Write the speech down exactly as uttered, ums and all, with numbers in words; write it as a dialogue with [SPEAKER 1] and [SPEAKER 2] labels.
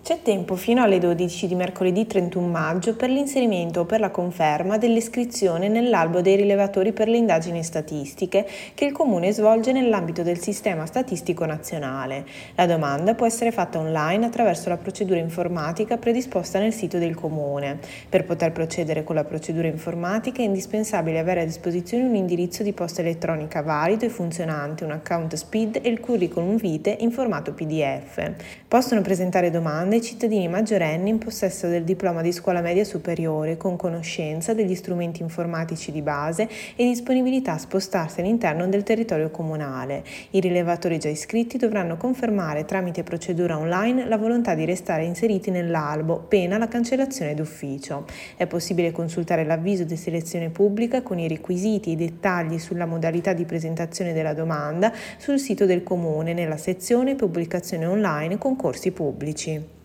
[SPEAKER 1] C'è tempo fino alle dodici di mercoledì trentuno maggio per l'inserimento o per la conferma dell'iscrizione nell'albo dei rilevatori per le indagini statistiche che il Comune svolge nell'ambito del Sistema Statistico Nazionale. La domanda può essere fatta online attraverso la procedura informatica predisposta nel sito del Comune. Per poter procedere con la procedura informatica è indispensabile avere a disposizione un indirizzo di posta elettronica valido e funzionante, un account S P I D e il curriculum vitae in formato P D F. Possono presentare domande i cittadini maggiorenni in possesso del diploma di scuola media superiore con conoscenza degli strumenti informatici di base e disponibilità a spostarsi all'interno del territorio comunale. I rilevatori già iscritti dovranno confermare tramite procedura online la volontà di restare inseriti nell'albo, pena la cancellazione d'ufficio. È possibile consultare l'avviso di selezione pubblica con i requisiti e i dettagli sulla modalità di presentazione della domanda sul sito del Comune nella sezione Pubblicazione online concorsi pubblici.